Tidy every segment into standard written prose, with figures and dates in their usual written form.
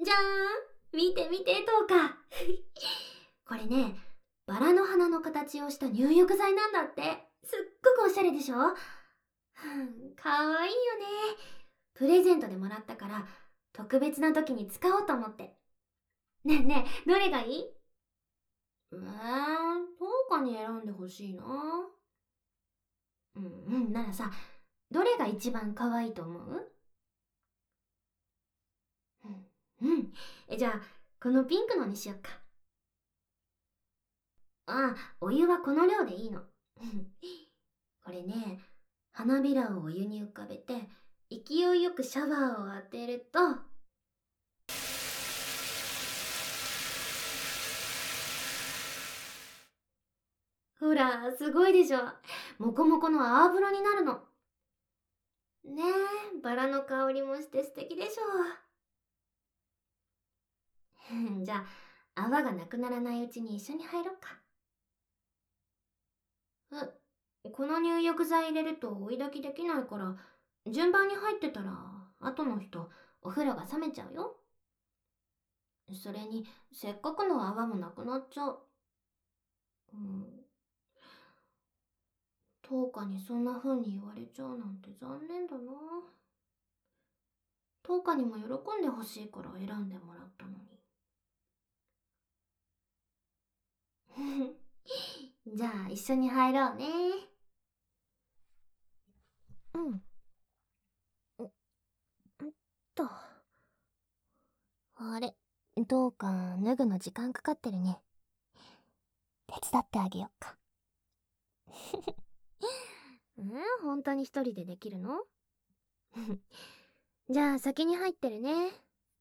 じゃーん。見て見て、トウカ。これね、バラの花の形をした入浴剤なんだって。すっごくおしゃれでしょ？かわいいよね。プレゼントでもらったから、特別な時に使おうと思って。ねえねえ、どれがいい？トウカに選んでほしいな。ならさ、どれが一番可愛いと思う？じゃあ、このピンクのにしよっか。お湯はこの量でいいの。これね、花びらをお湯に浮かべて、勢いよくシャワーを当てると、ほら、すごいでしょ。もこもこの泡風呂になるの。ねえ、バラの香りもして素敵でしょ。じゃあ、泡がなくならないうちに一緒に入ろうか。この入浴剤入れると追い焚きできないから、順番に入ってたら、後の人、お風呂が冷めちゃうよ。それに、せっかくの泡もなくなっちゃう。トウカにそんな風に言われちゃうなんて残念だな。トウカにも喜んでほしいから選んでもらったのに。じゃあ一緒に入ろうね。うん。と。あれ、トウカ脱ぐの時間かかってるね。手伝ってあげよっか。本当に一人でできるの？じゃあ先に入ってるね。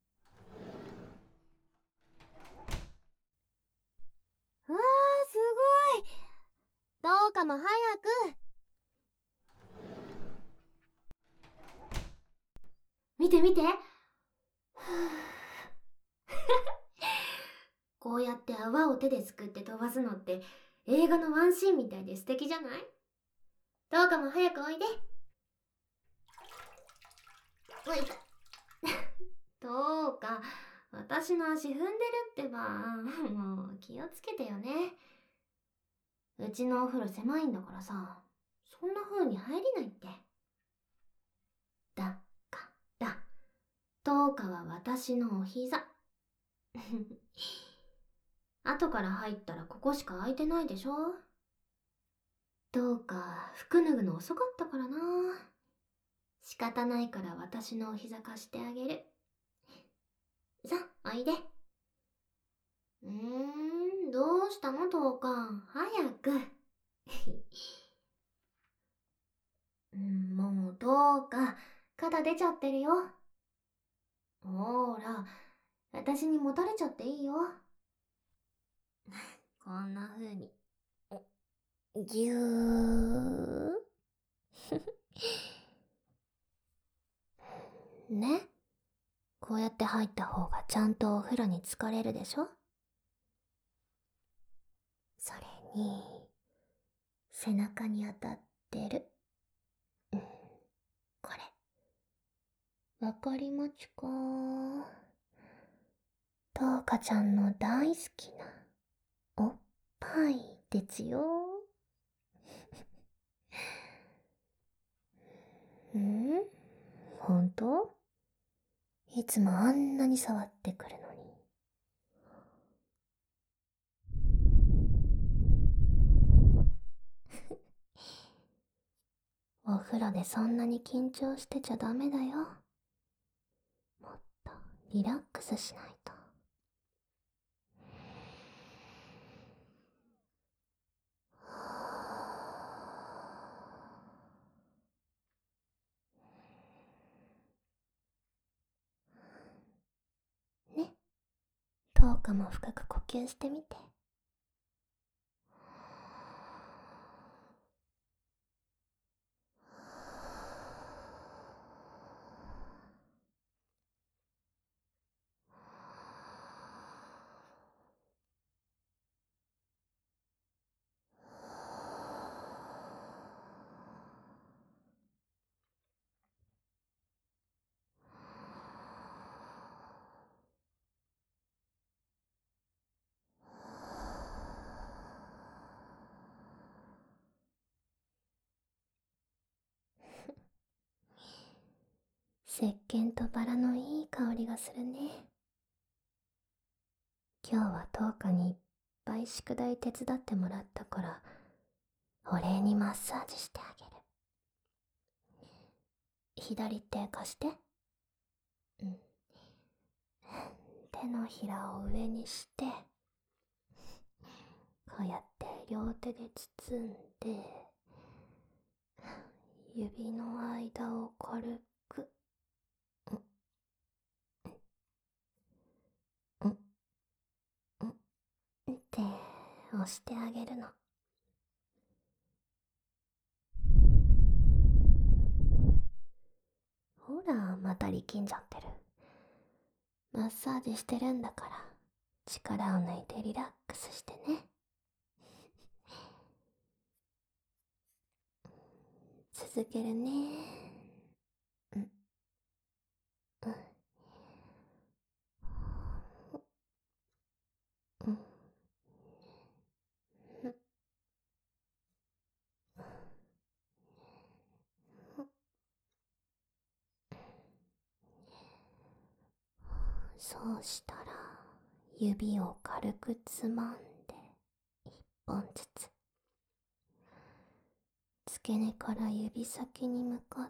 わー、すごい。どうかも早く。見て見て。こうやって泡を手ですくって飛ばすのって映画のワンシーンみたいで素敵じゃない？どうかも早くおいで。おいた。どうか、私の足踏んでるってば。もう気をつけてよね。うちのお風呂狭いんだからさ、そんな風に入れないって。だからどうかは私のお膝。後から入ったらここしか空いてないでしょ。どうか服脱ぐの遅かったからな。仕方ないから私のお膝貸してあげる。さあ、おいで。どうしたの、トウカ。早く。もうどうか、肩出ちゃってるよ。ほーら、私に持たれちゃっていいよ。こんな風に。ぎゅー。ね。こうやって入った方がちゃんとお風呂に浸かれるでしょ。それに、背中に当たってる。これ。わかりまちか？トウカちゃんの大好きなおっぱいですよ。ほんと？いつもあんなに触ってくるのに。お風呂でそんなに緊張してちゃダメだよ。もっとリラックスしないと。ね。トウカも深く呼吸してみて。 石鹸とバラのいい香りがするね。今日は10日にいっぱい宿題手伝ってもらったから、お礼にマッサージしてあげる。左手貸して。手のひらを上にして、こうやって両手で包んで、指の間を軽く、って押してあげるの。ほら、また力んじゃってる。マッサージしてるんだから、力を抜いてリラックスしてね。続けるね。そうしたら、指を軽くつまんで、一本ずつ。付け根から指先に向かって、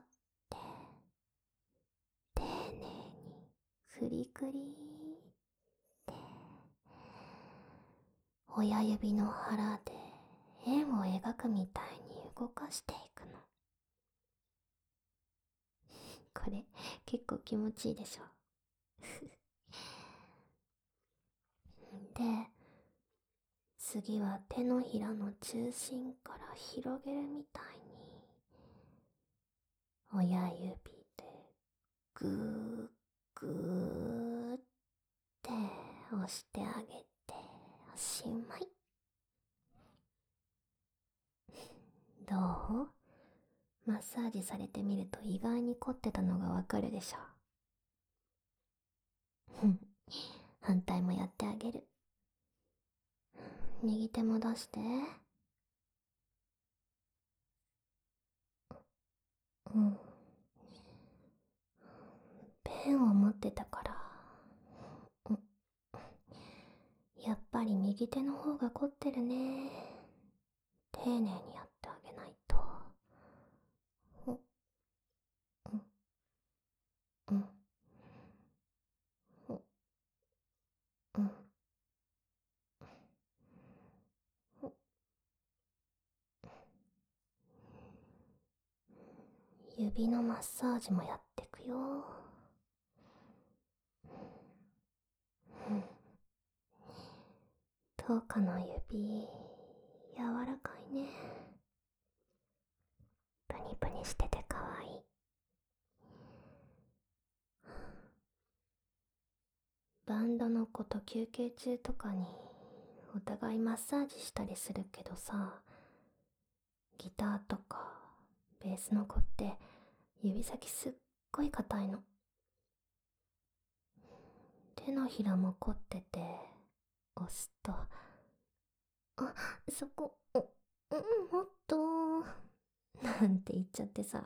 丁寧にクリクリって、親指の腹で円を描くみたいに動かしていくの。これ結構気持ちいいでしょ。で、次は手のひらの中心から広げるみたいに、親指でぐーぐーって押してあげておしまい。どう？マッサージされてみると意外に凝ってたのがわかるでしょ。反対もやってあげる。右手も出して。ペンを持ってたから、やっぱり右手の方が凝ってるね。丁寧にやってあげないと。指のマッサージもやってくよ。10日の指、柔らかいね。プニプニしててかわいい。バンドの子と休憩中とかにお互いマッサージしたりするけどさ、ギターとかベースの子って指先すっごい硬いの。手のひらも凝ってて、押すと、あ、そこ、もっとなんて言っちゃってさ。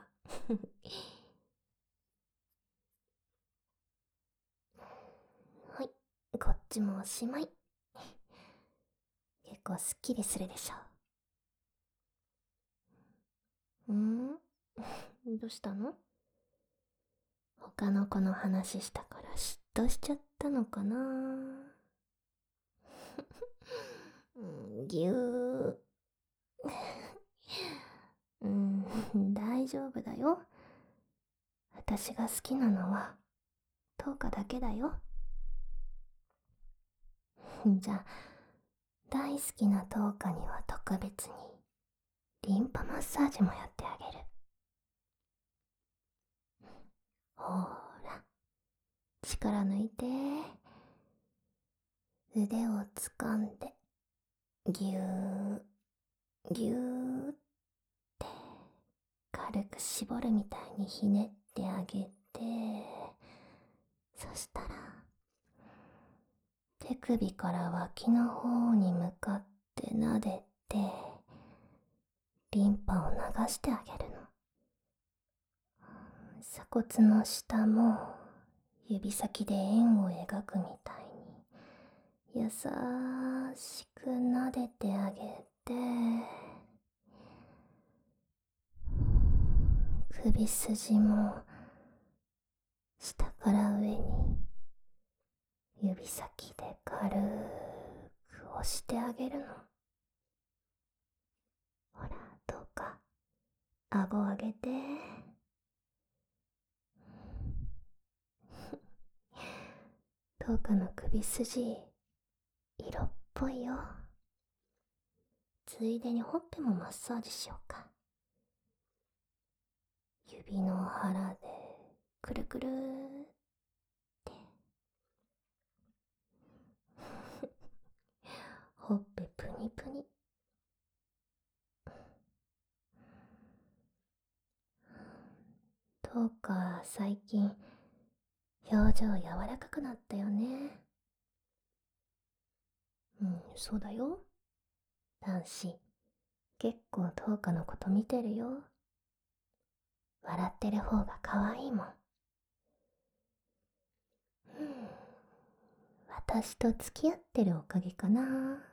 はい、こっちもおしまい。結構すっきりするでしょ。どうしたの？他の子の話したから嫉妬しちゃったのかな。ぎゅー。大丈夫だよ。私が好きなのは10日だけだよ。じゃあ、大好きな10日には特別にリンパマッサージもやってあげる。ほーら、力抜いて。腕を掴んで、ぎゅー、ぎゅーって軽く絞るみたいにひねってあげて、そしたら手首から脇の方に向かって撫でて、リンパを流してあげるの。 鎖骨の下も指先で円を描くみたいに優しく撫でてあげて、首筋も下から上に指先で軽く押してあげるの。ほら、どうか顎上げて。どうかの首筋色っぽいよ。ついでにほっぺもマッサージしようか。指の腹でくるくるってほっぺプニプニ。どうか最近表情柔らかくなったよね。そうだよ。男子結構どうかのこと見てるよ。笑ってる方が可愛いもん。私と付き合ってるおかげかな。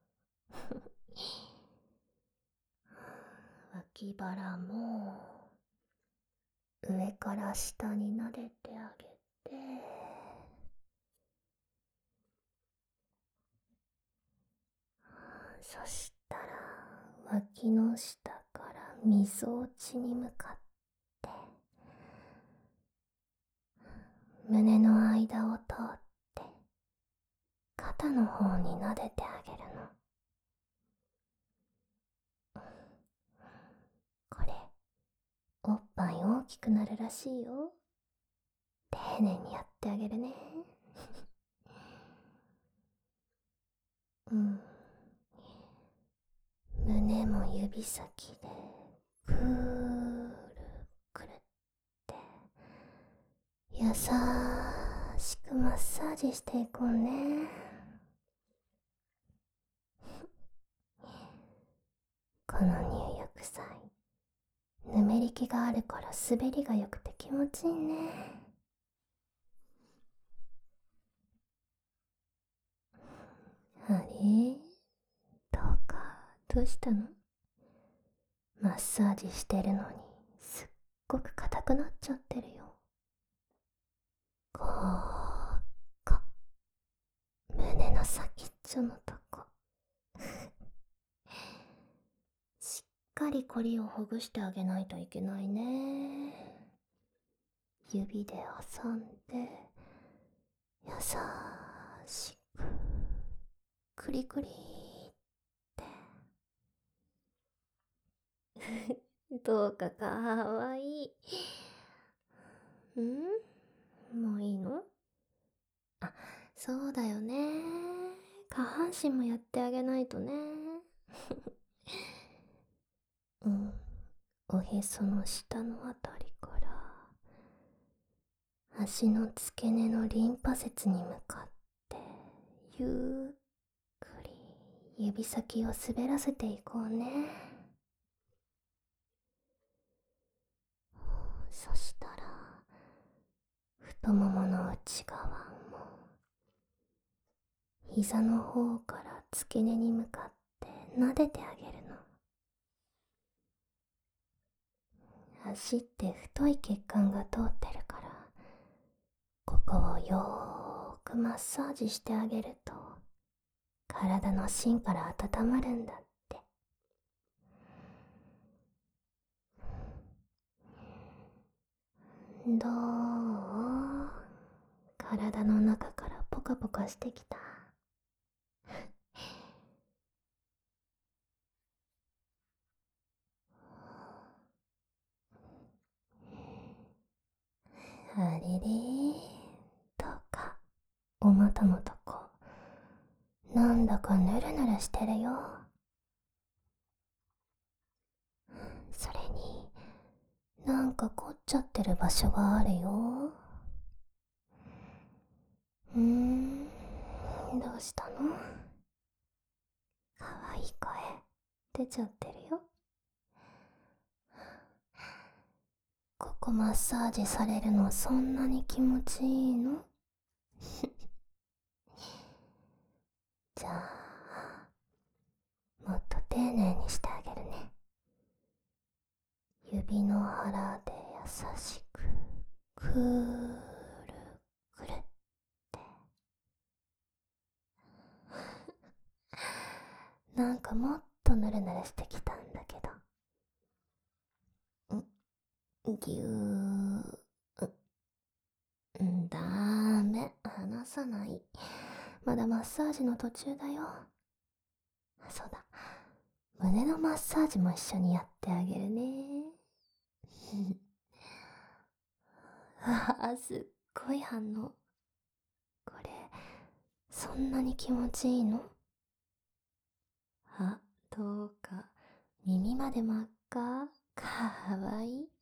脇腹も上から下に撫でてあげて、そしたら脇の下からみぞおちに向かって胸の間を通って肩の方に撫でてあげるの。これおっぱい大きくなるらしいよ。丁寧にやってあげるね。胸も指先でくるくるって優しくマッサージしていこうね。この入浴剤ぬめり気があるから滑りが良くて気持ちいいね。あれ、どうかどうしたの？マッサージしてるのにすっごく硬くなっちゃってるよ。こうか胸の先っちょのとこしっかりコリをほぐしてあげないといけないね。指で挟んで優しくクリクリってどうかかわいい。もういいの？あ、そうだよね。下半身もやってあげないとね。おへその下のあたりから足の付け根のリンパ節に向かってゆっくり指先を滑らせていこうね。そしたら太ももの内側も膝の方から付け根に向かって撫でてあげるの。足って太い血管が通ってるからここをよーくマッサージしてあげると体の芯から温まるんだって。どう？体の中からポカポカしてきた？あれれ、どうかお股のとこなんだかヌルヌルしてるよ。それになんか凝っちゃってる場所があるよ。どうしたの？かわいい声出ちゃってるよ。ここマッサージされるのそんなに気持ちいいの？じゃあ、もっと丁寧にしてあげるね。指の腹で優しく、くるくるって。なんかもっとぬるぬるしてきたんだけど。ぎゅダメ、離さない。まだマッサージの途中だよ。そうだ、胸のマッサージも一緒にやってあげるね。すっごい反応。これ、そんなに気持ちいいの？どうか、耳まで真っ赤。かわいい。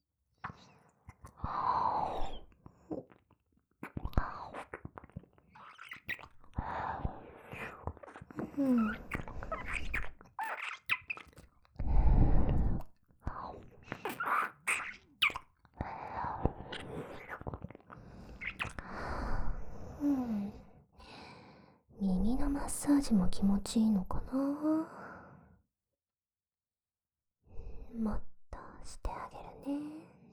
耳のマッサージも気持ちいいのかな？もっとしてあげるね。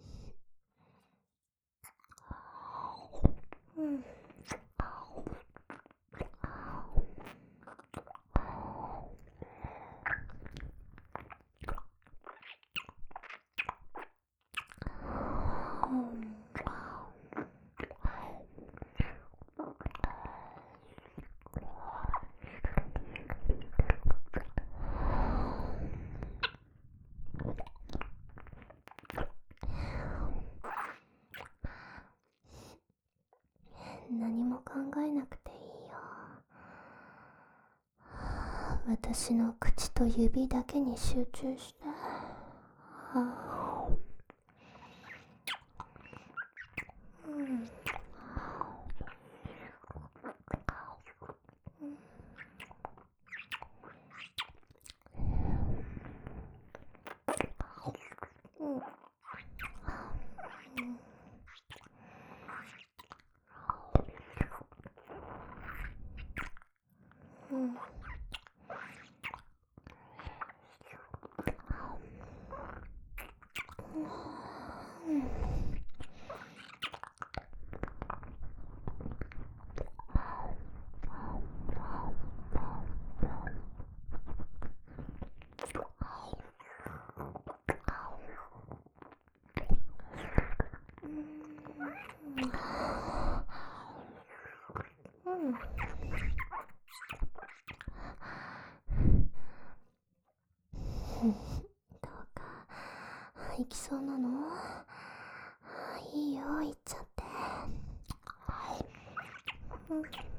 何も考えなくていいよ。私の口と指だけに集中して。どうか行きそうなの？いいよ、行っちゃって。